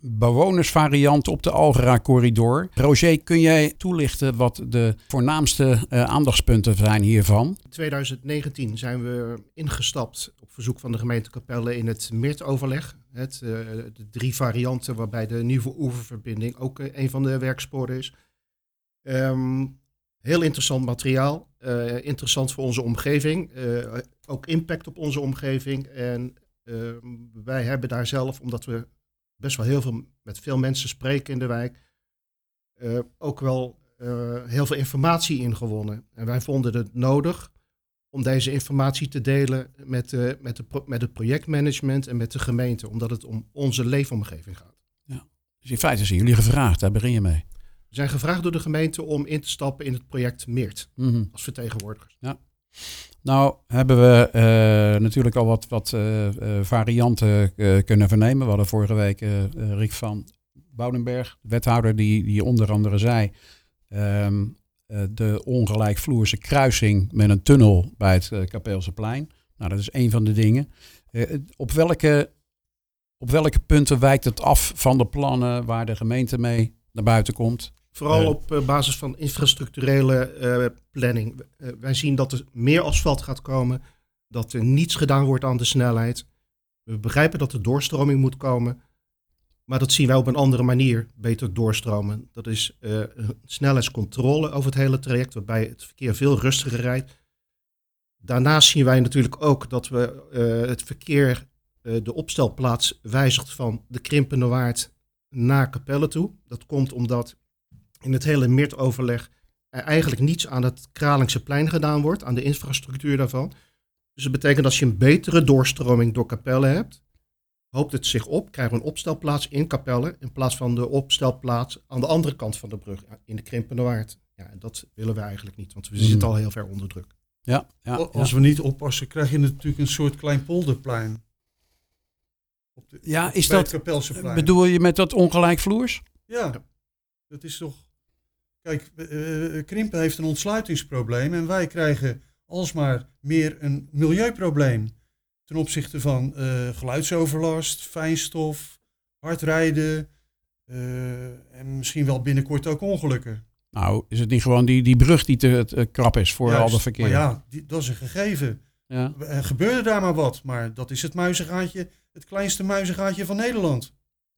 bewonersvariant op de Algera-corridor. Roger, kun jij toelichten wat de voornaamste aandachtspunten zijn hiervan? In 2019 zijn we ingestapt op verzoek van de gemeente Capelle in het MIRT-overleg. De 3 varianten waarbij de nieuwe oeververbinding ook een van de werksporen is. Heel interessant materiaal, interessant voor onze omgeving, ook impact op onze omgeving. En wij hebben daar zelf, omdat we best wel met veel mensen spreken in de wijk, ook wel heel veel informatie ingewonnen. En wij vonden het nodig om deze informatie te delen met het projectmanagement en met de gemeente, omdat het om onze leefomgeving gaat. Ja. Dus in feite zijn jullie gevraagd, daar begin je mee. We zijn gevraagd door de gemeente om in te stappen in het project MIRT als vertegenwoordigers. Ja. Nou hebben we natuurlijk al wat varianten kunnen vernemen. We hadden vorige week Rick van Boudenberg, de wethouder, die onder andere zei de ongelijkvloerse kruising met een tunnel bij het Kapeelseplein. Nou, dat is een van de dingen. Op welke punten wijkt het af van de plannen waar de gemeente mee naar buiten komt? Vooral op basis van infrastructurele planning. Wij zien dat er meer asfalt gaat komen, dat er niets gedaan wordt aan de snelheid. We begrijpen dat er doorstroming moet komen, maar dat zien wij op een andere manier beter doorstromen. Dat is snelheidscontrole over het hele traject, waarbij het verkeer veel rustiger rijdt. Daarnaast zien wij natuurlijk ook dat we het verkeer de opstelplaats wijzigt van de Krimpende Waard naar Capelle toe. Dat komt omdat in het hele MIRT-overleg er eigenlijk niets aan het Kralingseplein gedaan wordt, aan de infrastructuur daarvan. Dus dat betekent dat als je een betere doorstroming door Capelle hebt, hoopt het zich op, krijgen we een opstelplaats in Capelle in plaats van de opstelplaats aan de andere kant van de brug, in de Krimpende Waard. Ja, en dat willen we eigenlijk niet, want we zitten al heel ver onder druk. Ja, Als we niet oppassen, krijg je natuurlijk een soort klein polderplein. Is dat, bedoel je met dat ongelijkvloers? Ja, dat is toch... Kijk, Krimpen heeft een ontsluitingsprobleem en wij krijgen alsmaar meer een milieuprobleem. Ten opzichte van geluidsoverlast, fijnstof, hard rijden en misschien wel binnenkort ook ongelukken. Nou, is het niet gewoon die brug die te krap is voor al dat verkeer? Maar ja, dat is een gegeven. Ja. Gebeurde daar maar wat, maar dat is het muizengaatje, het kleinste muizengaatje van Nederland.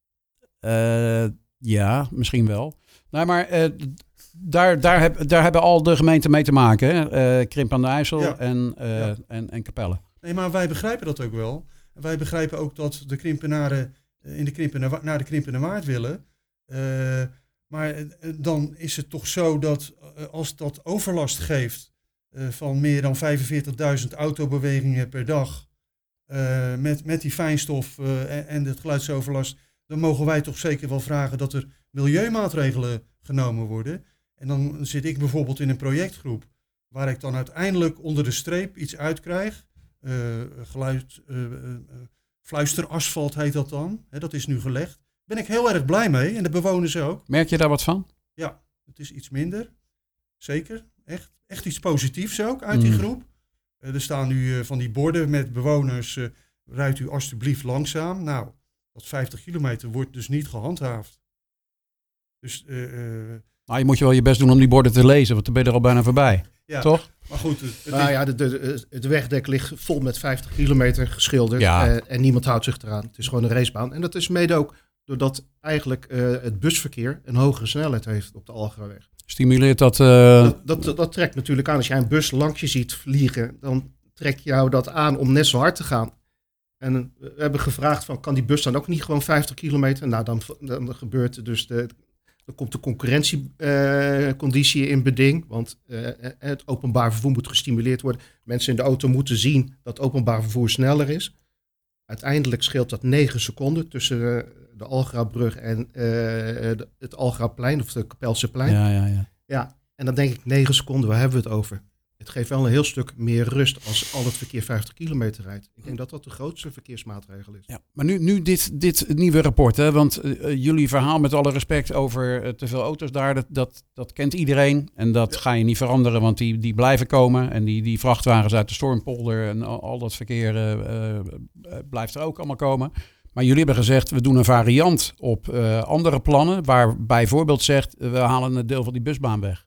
Ja, misschien wel. Nou, maar daar hebben al de gemeenten mee te maken. Hè? Krimpen aan de IJssel en Capelle. Nee, maar wij begrijpen dat ook wel. Wij begrijpen ook dat de Krimpenaren naar de Krimpende Waard willen. Maar dan is het toch zo dat als dat overlast geeft van meer dan 45.000 autobewegingen per dag, met die fijnstof en het geluidsoverlast, dan mogen wij toch zeker wel vragen dat er milieumaatregelen genomen worden. En dan zit ik bijvoorbeeld in een projectgroep waar ik dan uiteindelijk onder de streep iets uitkrijg. Fluisterasfalt heet dat dan. Dat is nu gelegd. Ben ik heel erg blij mee en de bewoners ook. Merk je daar wat van? Ja, het is iets minder. Zeker. Echt iets positiefs ook uit die groep. Er staan nu van die borden met bewoners. Rijdt u alstublieft langzaam. Nou, dat 50 kilometer wordt dus niet gehandhaafd. Dus... Nou, je moet je wel je best doen om die borden te lezen, want dan ben je er al bijna voorbij. Ja, toch? Maar goed. Het wegdek ligt vol met 50 kilometer geschilderd en niemand houdt zich eraan. Het is gewoon een racebaan. En dat is mede ook doordat eigenlijk het busverkeer een hogere snelheid heeft op de Algeraweg. Stimuleert dat... Dat trekt natuurlijk aan. Als jij een bus langs je ziet vliegen, dan trekt jou dat aan om net zo hard te gaan. En we hebben gevraagd van, kan die bus dan ook niet gewoon 50 kilometer? Nou, dan gebeurt dus dan komt de concurrentieconditie in beding, want het openbaar vervoer moet gestimuleerd worden. Mensen in de auto moeten zien dat openbaar vervoer sneller is. Uiteindelijk scheelt dat 9 seconden tussen de Algerabrug en het Algeraplein of de Kapelseplein. Ja, en dan denk ik 9 seconden, waar hebben we het over? Het geeft wel een heel stuk meer rust als al het verkeer 50 kilometer rijdt. Ik denk dat dat de grootste verkeersmaatregel is. Ja, maar nu dit nieuwe rapport, hè? Want jullie verhaal met alle respect over te veel auto's daar, dat kent iedereen. En dat ga je niet veranderen, want die blijven komen. En die vrachtwagens uit de Stormpolder en al dat verkeer blijft er ook allemaal komen. Maar jullie hebben gezegd, we doen een variant op andere plannen, waar bijvoorbeeld zegt, we halen een deel van die busbaan weg.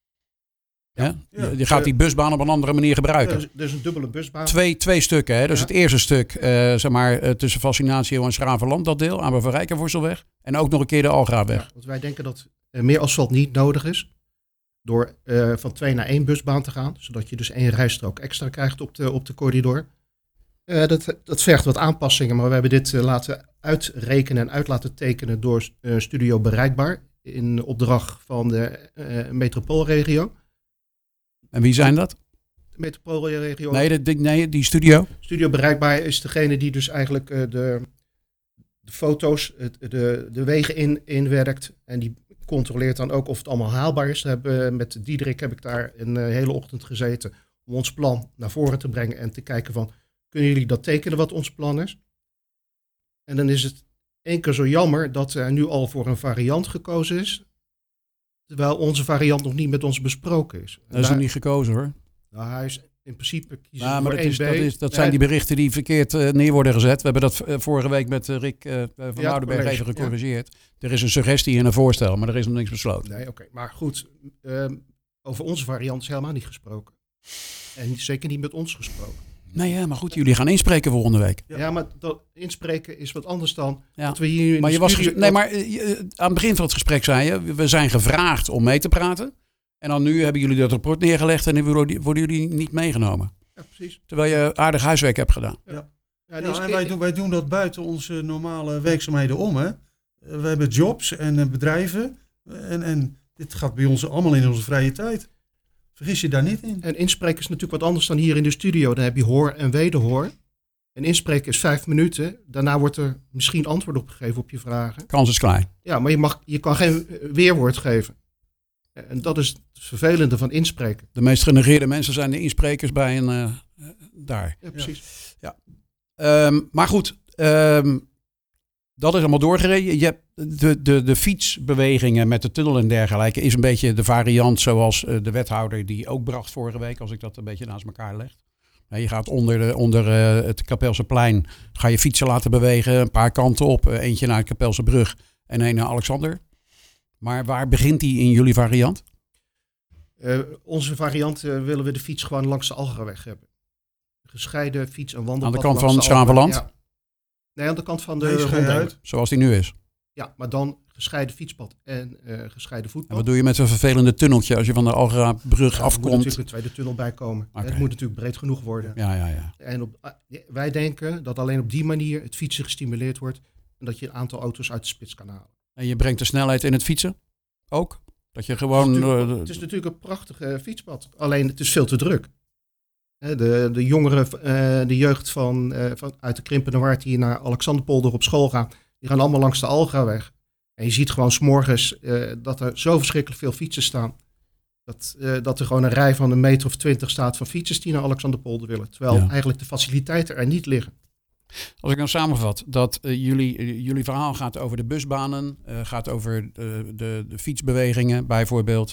Ja? Je gaat die busbaan op een andere manier gebruiken. Dus een dubbele busbaan. Twee stukken. Hè? Dus Ja. het eerste stuk, tussen Fascinatio en Schravenland, dat deel, aan de Rijkenvoorselweg. En ook nog een keer de Algraweg. Ja, want wij denken dat meer asfalt niet nodig is. Door van 2 naar 1 busbaan te gaan. Zodat je dus 1 rijstrook extra krijgt op de corridor. Dat vergt wat aanpassingen. Maar we hebben dit laten uitrekenen en uit laten tekenen door Studio Bereikbaar. In opdracht van de metropoolregio. En wie zijn dat? De metropoolregio. Nee, die studio. Studio Bereikbaar is degene die dus eigenlijk de foto's, de wegen inwerkt. En die controleert dan ook of het allemaal haalbaar is. Met Diederik heb ik daar een hele ochtend gezeten om ons plan naar voren te brengen en te kijken van, kunnen jullie dat tekenen wat ons plan is? En dan is het 1 keer zo jammer dat er nu al voor een variant gekozen is, terwijl onze variant nog niet met ons besproken is. Dat is nog niet gekozen hoor. Nou, hij is in principe kiezen Ja, voor maar 1B. dat zijn die berichten die verkeerd neer worden gezet. We hebben dat vorige week met Rick van Woudenberg even gecorrigeerd. Ja. Er is een suggestie en een voorstel, maar er is nog niks besloten. Nee, oké. Maar goed, over onze variant is helemaal niet gesproken. En zeker niet met ons gesproken. Nee, ja, maar goed, jullie gaan inspreken volgende week. Ja, maar dat inspreken is wat anders dan Ja. dat we hier in Maar de studio... aan het begin van het gesprek zei je, we zijn gevraagd om mee te praten. En dan nu hebben jullie dat rapport neergelegd en worden jullie niet meegenomen. Ja, precies. Terwijl je aardig huiswerk hebt gedaan. Ja, en wij doen dat buiten onze normale werkzaamheden om. Hè? We hebben jobs en bedrijven. En dit gaat bij ons allemaal in onze vrije tijd. Vergis je daar niet in. En inspreken is natuurlijk wat anders dan hier in de studio. Dan heb je hoor en wederhoor. En inspreken is 5 minuten. Daarna wordt er misschien antwoord op gegeven op je vragen. Kans is klein. Ja, maar je kan geen weerwoord geven. En dat is het vervelende van inspreken. De meest genegeerde mensen zijn de insprekers bij een daar. Ja, precies. Ja. Maar goed, dat is allemaal doorgereden. Je hebt de fietsbewegingen met de tunnel en dergelijke is een beetje de variant zoals de wethouder die ook bracht vorige week, als ik dat een beetje naast elkaar leg. Je gaat onder het Kapelse plein, ga je fietsen laten bewegen, een paar kanten op. Eentje naar het Kapelse brug en een naar Alexander. Maar waar begint die in jullie variant? Onze variant willen we de fiets gewoon langs de Algraweg hebben. Gescheiden fiets- en wandelpad. Aan de kant langs van de Algraweg. Schravenland? Ja. Nee, aan de kant van de Nee, ronding. Zoals die nu is. Ja, maar dan gescheiden fietspad en gescheiden voetpad. En wat doe je met zo'n vervelende tunneltje als je van de Algrabrug Er moet afkomt? natuurlijk een tweede tunnel bij komen. Oké. Het moet natuurlijk breed genoeg worden. Ja. En wij denken dat alleen op die manier het fietsen gestimuleerd wordt. En dat je een aantal auto's uit de spits kan halen. En je brengt de snelheid in het fietsen? Ook? Dat je gewoon... Het is natuurlijk een prachtig fietspad. Alleen het is veel te druk. De jongeren, de jeugd van uit de Krimpenerwaard die naar Alexanderpolder op school gaan. Die gaan allemaal langs de Algraweg. En je ziet gewoon 's morgens dat er zo verschrikkelijk veel fietsen staan. Dat er gewoon een rij van 1,20 meter staat van fietsers die naar Alexanderpolder willen. Terwijl eigenlijk de faciliteiten er niet liggen. Als ik nou samenvat, dat jullie verhaal gaat over de busbanen, gaat over de fietsbewegingen bijvoorbeeld.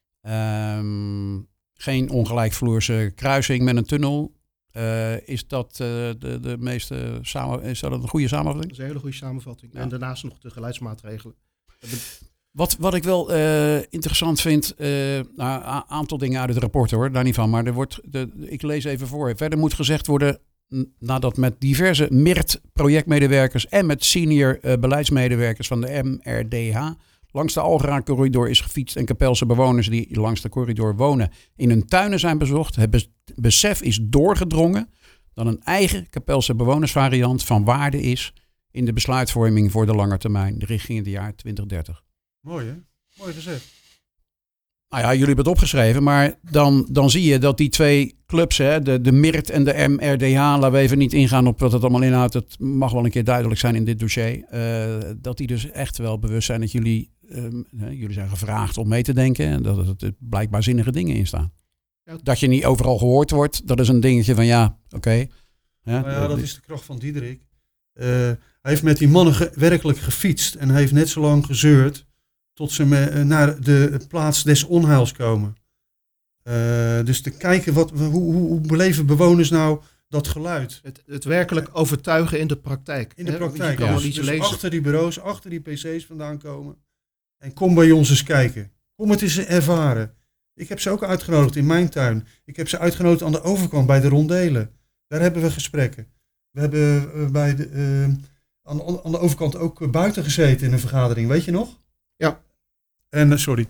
Geen ongelijkvloerse kruising met een tunnel. Is dat de meeste is dat een goede samenvatting? Dat is een hele goede samenvatting. Ja. En daarnaast nog de geluidsmaatregelen. Wat ik wel interessant vind, een aantal dingen uit het rapport hoor, daar niet van. Maar ik lees even voor. Verder moet gezegd worden, nadat met diverse MIRT-projectmedewerkers en met senior beleidsmedewerkers van de MRDH langs de Algra-corridor is gefietst en Kapelse bewoners die langs de corridor wonen in hun tuinen zijn bezocht. Het besef is doorgedrongen dat een eigen Kapelse bewonersvariant van waarde is in de besluitvorming voor de lange termijn, richting het jaar 2030. Mooi hè? Mooi gezegd. Nou ja, jullie hebben het opgeschreven, maar dan zie je dat die twee clubs, hè, de MIRT en de MRDH, laten we even niet ingaan op wat het allemaal inhoudt. Het mag wel een keer duidelijk zijn in dit dossier. Dat die dus echt wel bewust zijn dat jullie zijn gevraagd om mee te denken. En dat er blijkbaar zinnige dingen in staan. Ja. Dat je niet overal gehoord wordt, dat is een dingetje van ja, oké. Nou ja, dat is de kracht van Diederik. Hij heeft met die mannen werkelijk gefietst en hij heeft net zo lang gezeurd tot ze naar de plaats des onheils komen. Dus te kijken, hoe beleven bewoners nou dat geluid. Het werkelijk overtuigen in de praktijk. In de hè? praktijk. Je kan Ja. wel iets Dus lezen. achter die bureaus, achter die pc's vandaan komen. En kom bij ons eens kijken. Kom het eens ervaren. Ik heb ze ook uitgenodigd in mijn tuin. Ik heb ze uitgenodigd aan de overkant bij de rondelen. Daar hebben we gesprekken. We hebben aan de overkant ook buiten gezeten in een vergadering. Weet je nog? Ja. En sorry.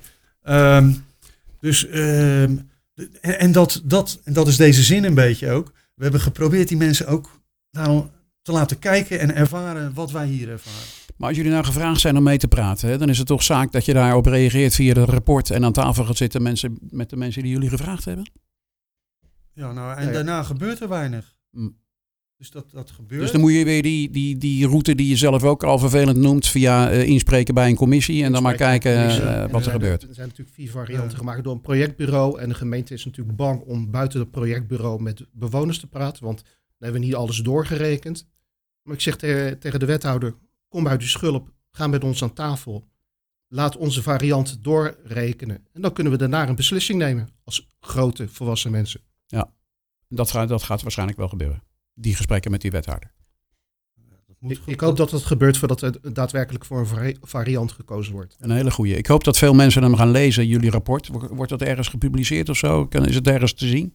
En dat is deze zin een beetje ook. We hebben geprobeerd die mensen ook te laten kijken en ervaren wat wij hier ervaren. Maar als jullie nou gevraagd zijn om mee te praten, hè, dan is het toch zaak dat je daarop reageert via het rapport en aan tafel gaat zitten met de mensen die jullie gevraagd hebben? Ja, en daarna gebeurt er weinig. Dus dat gebeurt. Dus dan moet je weer die route die je zelf ook al vervelend noemt via inspreken bij een commissie en dan maar kijken wat er gebeurt. Er zijn natuurlijk 4 varianten gemaakt door een projectbureau en de gemeente is natuurlijk bang om buiten het projectbureau met bewoners te praten, want dan hebben we niet alles doorgerekend. Maar ik zeg tegen de wethouder, kom uit uw schulp, ga met ons aan tafel. Laat onze variant doorrekenen. En dan kunnen we daarna een beslissing nemen als grote volwassen mensen. Ja, dat gaat waarschijnlijk wel gebeuren. Die gesprekken met die wethouder. Ik hoop dat het gebeurt voordat er daadwerkelijk voor een variant gekozen wordt. Een hele goeie. Ik hoop dat veel mensen hem gaan lezen, jullie rapport. Wordt dat ergens gepubliceerd of zo? Is het ergens te zien?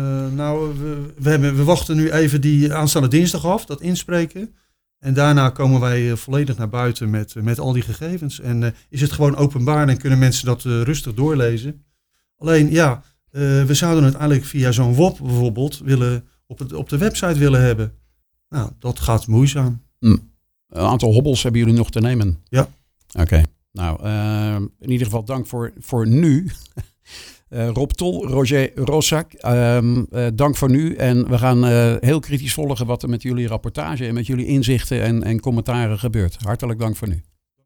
We wachten nu even die aanstaande dinsdag af, dat inspreken. En daarna komen wij volledig naar buiten met al die gegevens. En is het gewoon openbaar en kunnen mensen dat rustig doorlezen. Alleen we zouden het eigenlijk via zo'n WOP bijvoorbeeld op de website willen hebben. Nou, dat gaat moeizaam. Een aantal hobbels hebben jullie nog te nemen. Ja. Oké. Nou, in ieder geval dank voor nu. Rob Tol, Roger Rossak, dank voor nu. En we gaan heel kritisch volgen wat er met jullie rapportage en met jullie inzichten en commentaren gebeurt. Hartelijk dank voor nu.